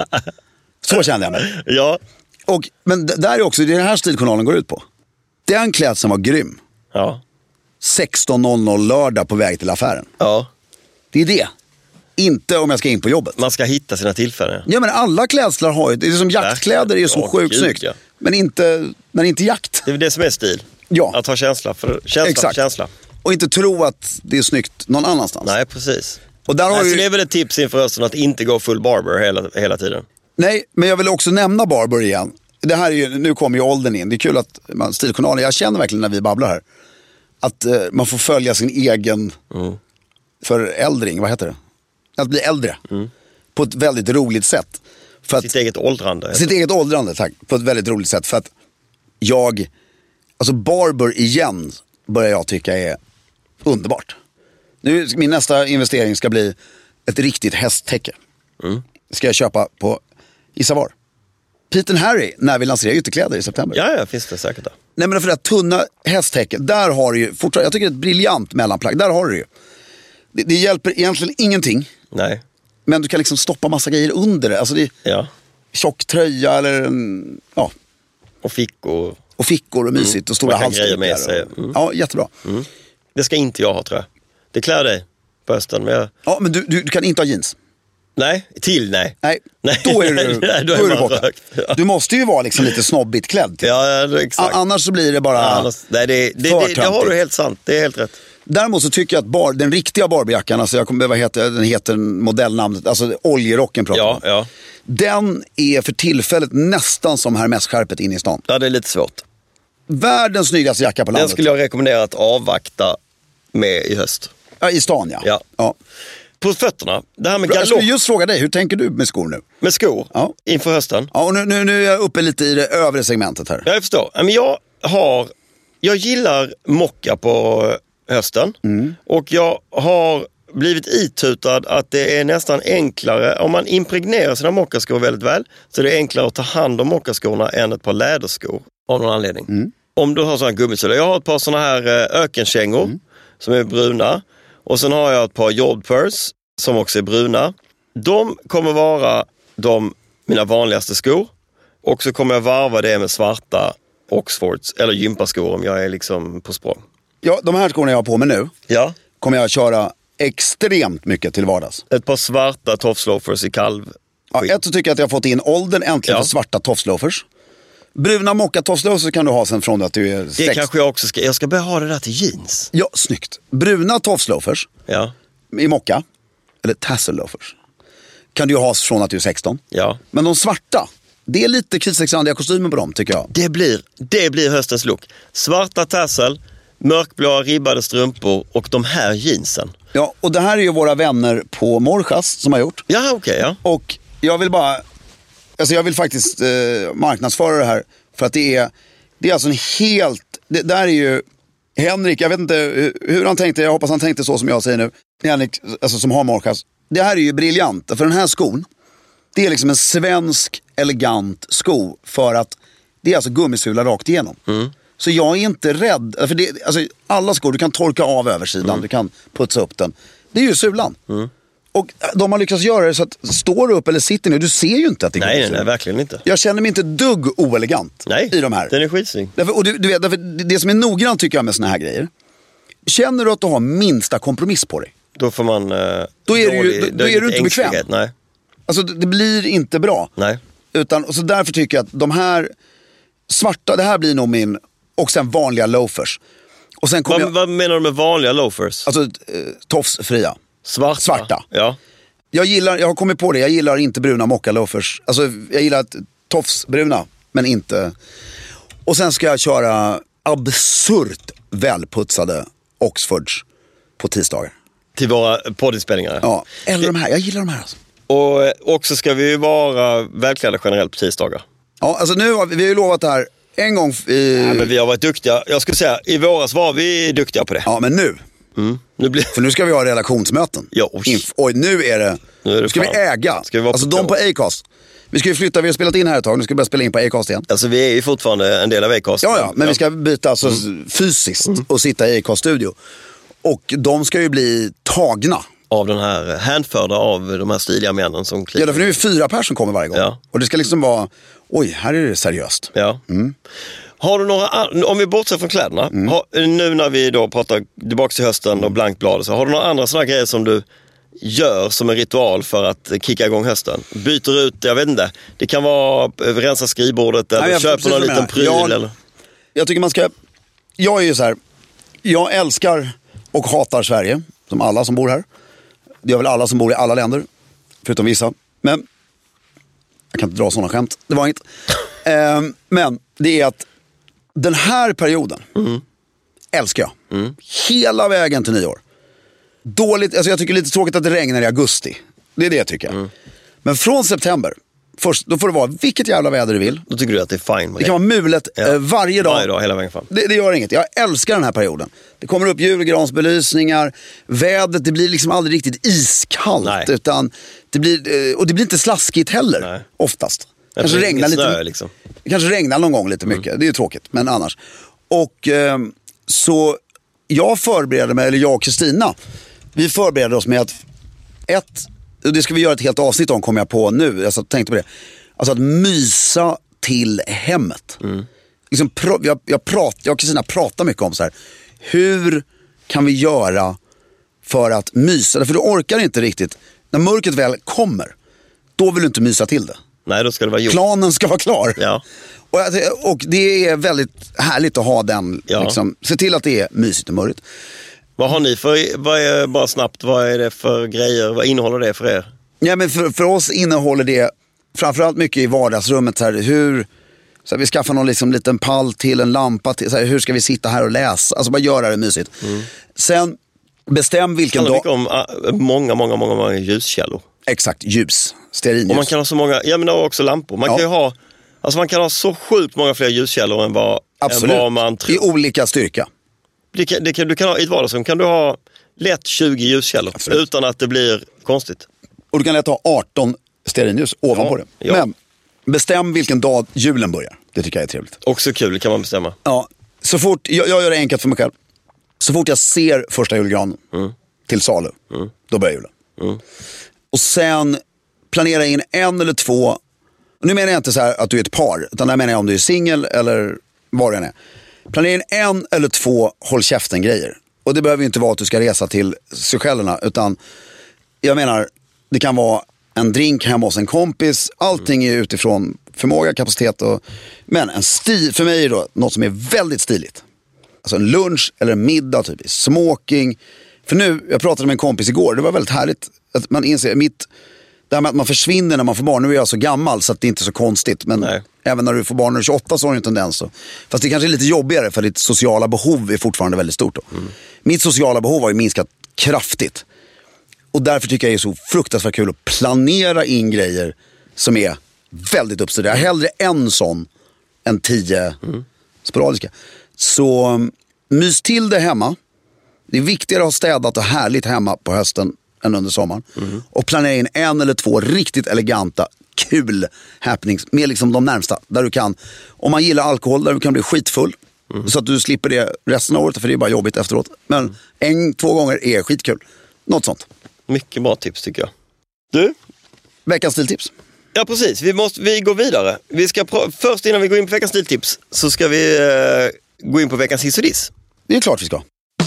Så kände jag mig. Ja. Och, men d- där är också, det är den här stiljournalen går ut på. Den klädseln var grym. Ja. sexton noll noll lördag på väg till affären. Ja. Det är det. Inte om jag ska in på jobbet. Man ska hitta sina tillfällen. Ja, men alla klädslar har ju, det är som jaktkläder är ju så ja, sjukt gud, snyggt. Ja. Men inte, men inte jakt. Det är det som är stil. Ja. Att ha känsla för känsla. Exakt. För känsla. Och inte tro att det är snyggt någon annanstans. Nej, precis. Och där har alltså, ju... det är väl ett tips inför hösten att inte gå full barber hela, hela tiden. Nej, men jag vill också nämna barber igen. Det här är ju, nu kommer ju åldern in. Det är kul att man, stiljournalen, jag känner verkligen när vi babblar här, att eh, man får följa sin egen mm. föräldring, vad heter det? Att bli äldre. Mm. På ett väldigt roligt sätt. För sitt att, eget åldrande. Sitt eget åldrande, tack. På ett väldigt roligt sätt. För att jag, alltså barber igen börjar jag tycka är underbart. Nu, min nästa investering ska bli ett riktigt hästtäcke. Mm. Ska jag köpa på Isavar. Pete and Harry, när vi lanserar ytterkläder i september. Ja, ja, finns det säkert där. Nej, men för det här tunna hästtäcket, där har du ju fortfarande, jag tycker det är ett briljant mellanplagg, där har du ju. Det, det hjälper egentligen ingenting. Nej. Men du kan liksom stoppa massa grejer under det. Alltså det är ja. tjock tröja eller en, ja. Och fickor. Och fickor och mysigt mm. och stora halsdukar. med sig. Mm. Ja, jättebra. Mm. Det ska inte jag ha, tror jag. Det klär dig på hösten. Men jag... Ja, men du, du, du kan inte ha jeans. Nej, till nej. Nej, nej. Då är du, nej, då är då är du borta. Ja. Du måste ju vara liksom lite snobbigt klädd till. Ja, exakt. Annars så blir det bara ja, annars, nej, det, det, det, det har du helt sant, det är helt rätt. Däremot så tycker jag att bar, den riktiga Barbie-jackan, alltså jag kommer behöva heta, den heter modellnamnet, alltså oljerocken pratar ja, ja. Den är för tillfället nästan som Hermes-skärpet in i stan. Ja, det är lite svårt. Världens snyggaste jacka på landet. Den skulle jag rekommendera att avvakta med i höst. Ja, i stan ja. Ja. ja. På fötterna, det här med galopp. Jag skulle just fråga dig, hur tänker du med skor nu? Med skor? Ja. Inför hösten? Ja, och nu, nu, nu är jag uppe lite i det övre segmentet här. Jag förstår. Men jag har, jag gillar mocka på hösten. Mm. Och jag har blivit itutad att det är nästan enklare, om man impregnerar sina mockaskor väldigt väl, så det är enklare att ta hand om mockaskorna än ett par läderskor. Av någon anledning. Mm. Om du har sådana gummisula. Jag har ett par sådana här ökenkängor mm. som är bruna. Och sen har jag ett par jordpurs som också är bruna. De kommer vara de, mina vanligaste skor. Och så kommer jag varva det med svarta Oxfords eller gympaskor om jag är liksom på språng. Ja, de här skorna jag har på mig nu ja. kommer jag köra extremt mycket till vardags. Ett par svarta tofsloafers i kalv. Ja, ett så tycker jag att jag har fått in åldern äntligen ja. för svarta tofsloafers. Bruna mocka tofsloafers kan du ha sen från att du är sex. Det kanske jag också ska, jag ska börja ha det där till jeans. Ja, snyggt. Bruna tofsloafers ja. i mocka, eller tasselloafers, kan du ju ha från att du är sexton. Ja. Men de svarta, det är lite Chris Alexander-kostymen på dem tycker jag. Det blir, det blir höstens look. Svarta tassel, mörkblå ribbade strumpor och de här jeansen. Ja, och det här är ju våra vänner på Morjas som har gjort. Ja, okej, okay, ja. Och jag vill bara, alltså jag vill faktiskt eh, marknadsföra det här för att det är, det är alltså en helt, det där är ju Henrik, jag vet inte hur han tänkte, jag hoppas han tänkte så som jag säger nu. Henrik, alltså som har Morjas. Det här är ju briljant, för den här skon, det är liksom en svensk elegant sko för att det är alltså gummisula rakt igenom. Mm. Så jag är inte rädd, för det, alltså alla skor, du kan torka av översidan, mm. du kan putsa upp den. Det är ju sulan. Mm. Och de har lyckats göra det så att står du upp eller sitter ner, du ser ju inte att det är nej, nej, nej, verkligen inte. Jag känner mig inte dugg oelegant nej, i de här. Den är skitsnygg. Därför, och du, du vet, därför, det som är noggrant tycker jag med såna här grejer, känner du att du har minsta kompromiss på dig, då får man uh, då är, dålig, du, då, då är du inte bekväm. Nej. Alltså det, det blir inte bra. Nej. Utan, och så därför tycker jag att de här svarta, det här blir nog min, och sen vanliga loafers. Och sen vad, jag, vad menar du med vanliga loafers? Alltså eh, tofsfria. Svarta? Svarta. Ja. Jag gillar, jag har kommit på det, jag gillar inte bruna mocka loafers. Alltså jag gillar tofsbruna, men inte. Och sen ska jag köra absurt välputsade Oxfords på tisdagar. Till våra poddinspelningar? Ja, eller de här, jag gillar de här alltså. Och också ska vi ju vara välklädda generellt på tisdagar. Ja, alltså nu har vi, vi har ju lovat det här en gång i... Ja, men vi har varit duktiga. Jag skulle säga, i våras var vi duktiga på det. Ja, men nu. Mm. nu blir... För nu ska vi ha relationsmöten. Ja, Inf- och nu är det Nu är det ska fan. vi äga. Ska vi alltså de på Acast. Vi ska ju flytta, vi har spelat in här ett tag. Nu ska vi börja spela in på Acast igen. Alltså vi är ju fortfarande en del av Acast. Ja, ja, men ja. vi ska byta alltså mm. fysiskt mm. och sitta i Acast-studio. Och de ska ju bli tagna. Av den här, hänförda av de här stiliga männen som kliver. Ja, för nu är det fyra personer som kommer varje gång. Ja. Och det ska liksom vara, oj, här är det seriöst. Ja. Mm. Har du några, om vi bortser från kläderna, mm. har, nu när vi då pratar tillbaka till hösten och blankt blad, så har du några andra sådana grejer som du gör som en ritual för att kicka igång hösten? Byter ut, jag vet inte, det kan vara rensa skrivbordet eller Nej, köpa någon liten pryl jag, eller? Jag tycker man ska, jag är ju så här, jag älskar och hatar Sverige, som alla som bor här. Det gör väl alla som bor i alla länder, förutom vissa. Men jag kan inte dra sådana skämt, det var inget. eh, men det är att den här perioden mm. älskar jag. Mm. Hela vägen till nyår. Dåligt, alltså jag tycker det är lite tråkigt att det regnar i augusti. Det är det jag tycker. Mm. Men från september, först, då får det vara vilket jävla väder du vill. Då tycker du att det är fine med det. Det kan vara mulet ja. eh, varje dag. Varje dag, hela vägen fram. Det, det gör inget. Jag älskar den här perioden. Det kommer upp julgransbelysningar. Vädret, det blir liksom aldrig riktigt iskallt. Nej. Utan det blir, eh, och det blir inte slaskigt heller. Nej. Oftast. Kanske regnar lite. Snö, liksom. Kanske regnar någon gång lite mycket. Mm. Det är ju tråkigt, men annars. Och eh, så jag förberedde mig, eller jag och Kristina, vi förberedde oss med att ett, det ska vi göra ett helt avsnitt om, kommer jag på nu. Jag tänkte på det. Alltså att mysa till hemmet. Mm. Liksom, jag, jag, prat, jag och Kristina pratar mycket om så här. Hur kan vi göra för att mysa? För du orkar inte riktigt. När mörkret väl kommer, då vill du inte mysa till det. Nej, då ska det vara gjort. Planen ska vara klar. Ja. Och, och det är väldigt härligt att ha den. Ja. Liksom, se till att det är mysigt och mörkt. Vad har ni för, vad är, bara snabbt, vad är det för grejer, vad innehåller det för er? Ja, men för, för oss innehåller det framförallt mycket i vardagsrummet. Så här, hur, så här, vi skaffar någon liksom, liten pall till, en lampa till, så här, hur ska vi sitta här och läsa? Alltså bara göra det mysigt. Mm. Sen bestäm vilken dag. Det handlar mycket om uh, många, många, många, många ljuskällor. Exakt, ljus, stearinljus. Och man kan ha så många, ja men också lampor. Man ja. kan ju ha, alltså man kan ha så sjukt många fler ljuskällor än vad, än vad man tror. I olika styrka. Det kan, det kan, du kan ha, i ett vardagsrum kan du ha lätt tjugo ljuskällor. Absolut. Utan att det blir konstigt. Och du kan lätt ha arton stearinljus ovanpå ja, det. Ja. Men bestäm vilken dag julen börjar. Det tycker jag är trevligt. Också kul, kan man bestämma. Ja, så fort, jag, jag gör det enkelt för mig själv. Så fort jag ser första julgranen mm. till salu, mm. då börjar julen. Mm. Och sen planera in en eller två. Nu menar jag inte så här att du är ett par, utan där menar jag om du är singel eller vad det än är. Planera in en eller två håll käften grejer. Och det behöver ju inte vara att du ska resa till Seychellerna, utan jag menar, det kan vara en drink hemma hos en kompis. Allting är utifrån förmåga, kapacitet och... Men en stil, för mig är då något som är väldigt stiligt. Alltså en lunch eller en middag typ, smoking. För nu, jag pratade med en kompis igår, det var väldigt härligt att man inser, mitt, det här med att man försvinner när man får barn, nu är jag så gammal så att det är inte är så konstigt, men Nej. även när du får barn när du är tjugoåtta så har du en tendens så. Fast det kanske är lite jobbigare för ditt sociala behov är fortfarande väldigt stort då. Mm. Mitt sociala behov har ju minskat kraftigt. Och därför tycker jag det är så fruktansvärt kul att planera in grejer som är väldigt uppstuderade. Jag har hellre en sån än tio mm. sporadiska. Så mys till det hemma. Det är viktigare att ha städat och härligt hemma på hösten än under sommaren. Mm. Och planera in en eller två riktigt eleganta, kul happenings med liksom de närmsta. Där du kan, om man gillar alkohol, där du kan bli skitfull. Mm. Så att du slipper det resten av året, för det är bara jobbigt efteråt. Men mm. en, två gånger är skitkul. Något sånt. Mycket bra tips tycker jag. Du? Veckans stiltips. Ja, precis. Vi måste vi går vidare. Vi ska pra- först innan vi går in på veckans stiltips så ska vi eh, gå in på veckans hiss och diss. Det är klart vi ska.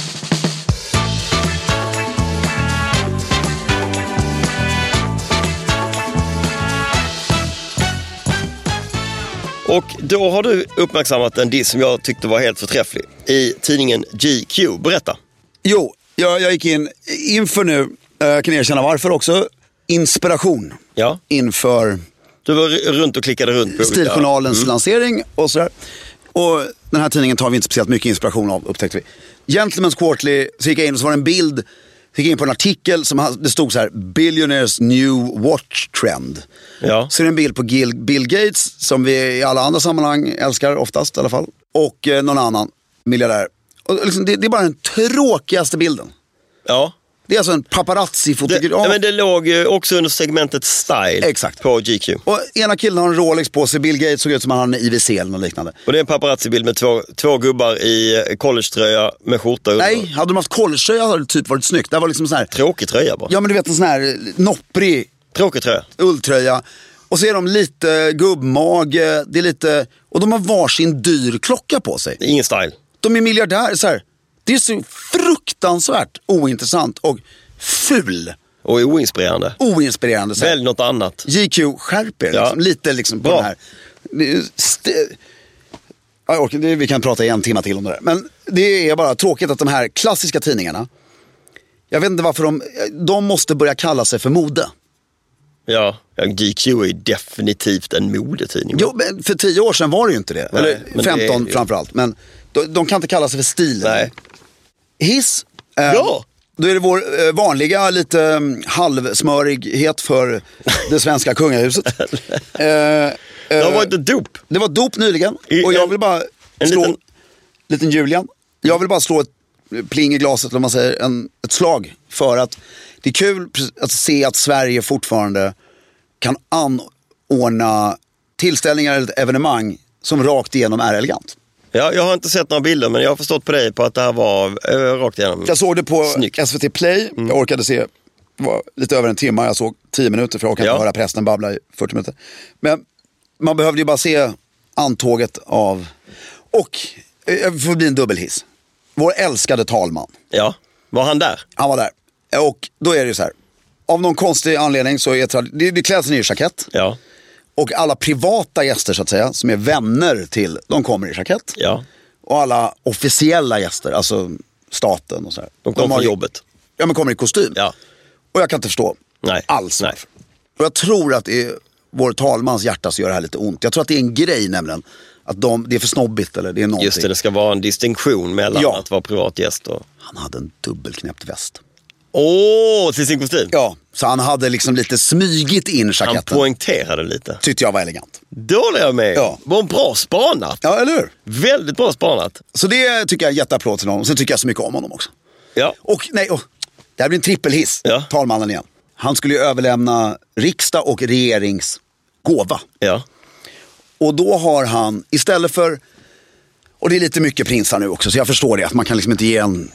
Och då har du uppmärksammat en diss som jag tyckte var helt förträfflig i tidningen G Q. Berätta. Jo, jag, jag gick in inför nu, jag kan erkänna varför också, inspiration. Ja. Inför... Du var runt och klickade runt på Stiljournalens mm. lansering och sådär. Och den här tidningen tar vi inte speciellt mycket inspiration av, upptäckte vi. Gentleman's Quarterly, så gick jag in och så var det en bild, så gick jag in på en artikel som det stod så här: Billionaires New Watch Trend. Ja. Så är det en bild på Gil, Bill Gates, som vi i alla andra sammanhang älskar oftast i alla fall. Och eh, någon annan miljardär. Och liksom, det, det är bara den tråkigaste bilden. Ja. Det är alltså en paparazzi-fotograf. Det, men det låg ju också under segmentet style. Exakt. På G Q. Och ena killen har en Rolex på sig, Bill Gates såg ut som han hade en I V C eller något liknande. Och det är en paparazzi-bild med två, två gubbar i collegetröja med skjorta under. Nej, hade de haft collegetröja hade det typ varit snyggt. Det var liksom sån här... Tråkig tröja bara. Ja, men du vet en sån här nopprig... Tråkig tröja. Ulltröja. Och så är de lite gubbmage, det är lite... Och de har varsin dyr klocka på sig. Ingen style. De är miljardärer, så här. Det är så fruktansvärt ointressant och ful. Och oinspirerande. Oinspirerande. Så här. Välj något annat. G Q skärper Ja. liksom, lite liksom på Bra. den här. Det är st- jag orkar, det, vi kan prata en timme till om det där. Men det är bara tråkigt att de här klassiska tidningarna, jag vet inte varför de, de måste börja kalla sig för mode. Ja, G Q är definitivt en modetidning. Jo, men för tio år sedan var det ju inte det. Nej, Eller men femton det är... framförallt. Men de, de kan inte kalla sig för stil. Nej. Hiss. Eh, Ja. Då är det vår eh, vanliga lite um, halvsmörighet för det svenska kungahuset. eh, eh, Det har varit ett dop. Det var dop nyligen. I och jag en- vill bara en slå... liten- Liten Julian. Jag vill bara slå ett pling i glaset, om man säger, en, ett slag. För att det är kul att se att Sverige fortfarande kan anordna tillställningar eller evenemang som rakt igenom är elegant. Ja, jag har inte sett några bilder, men jag har förstått på dig på att det här var äh, rakt igenom. Jag såg det på Snyggt. S V T Play. Jag orkade se, det var lite över en timme. Jag såg tio minuter för jag orkade Ja. inte höra prästen babbla i fyrtio minuter. Men man behövde ju bara se antåget av... Och, eh, får bli en dubbelhiss. Vår älskade talman. Ja, var han där? Han var där. Och då är det ju så här. Av någon konstig anledning så är trad- det, det kläds i jackett. Ja, Och alla privata gäster så att säga, som är vänner till, de kommer i jackett. ja. Och alla officiella gäster, alltså staten och så här. De kom har från ju- jobbet. Ja, men kommer i kostym. Ja. Och jag kan inte förstå Nej. alls. Nej. Och jag tror att det är vår talmans hjärta som gör det här lite ont. Jag tror att det är en grej nämligen. Att de, det är för snobbigt eller det är någonting. Just det, det ska vara en distinktion mellan Ja. att vara privatgäst och... Han hade en dubbelknäppt väst. Åh, till sin kostym. Ja, så han hade liksom lite smygit in Han jacketten. poängterade lite. Tyckte jag var elegant. Då håller jag med. Ja. Var en bra spanat. Ja, eller hur? Väldigt bra spanat. Så det tycker jag är jätteapplåd till honom. Sen tycker jag så mycket om honom också. Ja. Och nej, oh, det här blir en trippelhiss. Ja. Talmannen igen. Han skulle ju överlämna riksdag och regerings gåva. Ja. Och då har han, istället för, och det är lite mycket prinsar nu också, så jag förstår det, att man kan liksom inte ge en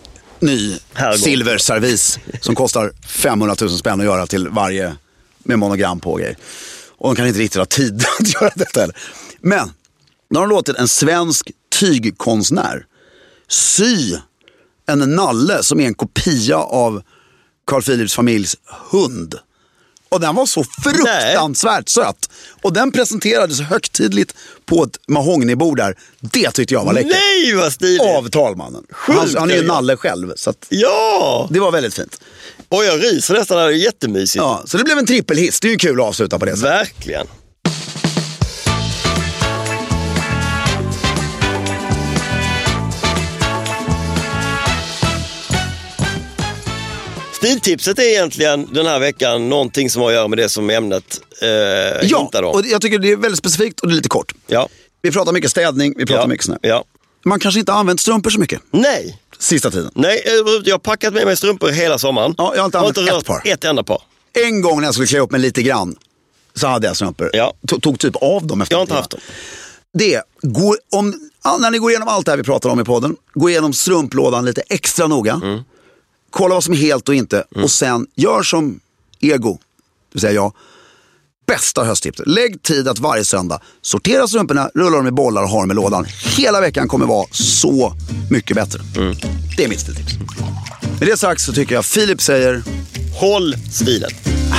ny Herrgård. silverservis som kostar femhundratusen spänn att göra till varje, med monogram på och grejer. Och de kan inte riktigt ha tid att göra detta heller. Men, då har de låtit en svensk tygkonstnär sy en nalle som är en kopia av Carl Philips familjs hund. Och den var så fruktansvärt söt. Och den presenterades högtidligt på ett mahognybord där. Det tyckte jag var läckert. Nej, vad stiligt. Av talmannen. Han, Sjukt han är ju läckert. nalle själv. Så att Ja. det var väldigt fint. Och jag ryser nästan, det är jättemysigt. Ja, så det blev en trippelhiss. Det är ju kul att avsluta på det sättet. Verkligen. Stiltipset är egentligen den här veckan någonting som har att göra med det som ämnet eh, Ja, hintar om. och jag tycker det är väldigt specifikt och det är lite kort. Ja. Vi pratar mycket städning, vi pratar Ja. mycket snö. Ja. Man kanske inte har använt strumpor så mycket Nej. sista tiden. Nej, överhuvudtaget. Jag har packat med mig strumpor hela sommaren. Ja, jag har inte använt rört ett par. ett enda par. En gång när jag skulle klä upp mig lite grann så hade jag strumpor. Ja. Tog, tog typ av dem efter Jag har en inte timme. haft dem. Det, gå, om, ja, när ni går igenom allt det här vi pratar om i podden, gå igenom strumplådan lite extra noga. Mm. Kolla vad som är helt och inte. Mm. Och sen gör som ego, det vill säga jag. Bästa hösttipset. Lägg tid att varje söndag sortera strumporna, rulla dem i bollar och ha dem i lådan. Hela veckan kommer vara så mycket bättre. Mm. Det är mitt stiltips. Med det sagt så tycker jag Filip säger: Håll stilen.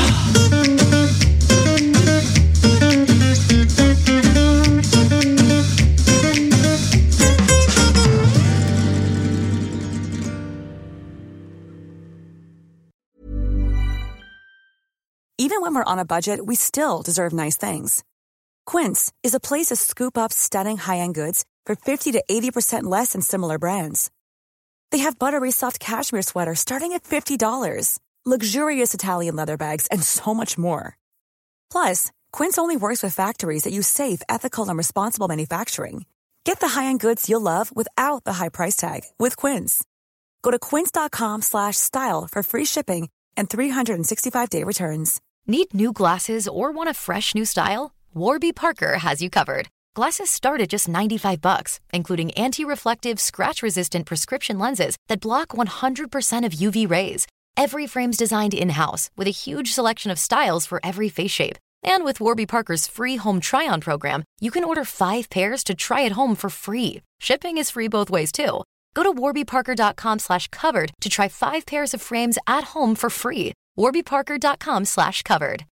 Even when we're on a budget, we still deserve nice things. Quince is a place to scoop up stunning high-end goods for fifty to eighty percent less than similar brands. They have buttery soft cashmere sweaters starting at fifty dollars, luxurious Italian leather bags, and so much more. Plus, Quince only works with factories that use safe, ethical, and responsible manufacturing. Get the high-end goods you'll love without the high price tag with Quince. Go to quince.com slash style for free shipping and three sixty-five day returns. Need new glasses or want a fresh new style? Warby Parker has you covered. Glasses start at just ninety-five bucks, including anti-reflective, scratch-resistant prescription lenses that block one hundred percent of U V rays. Every frame's designed in-house with a huge selection of styles for every face shape. And with Warby Parker's free home try-on program, you can order five pairs to try at home for free. Shipping is free both ways, too. Go to warbyparker.com slash covered to try five pairs of frames at home for free. warbyparker.com slash covered.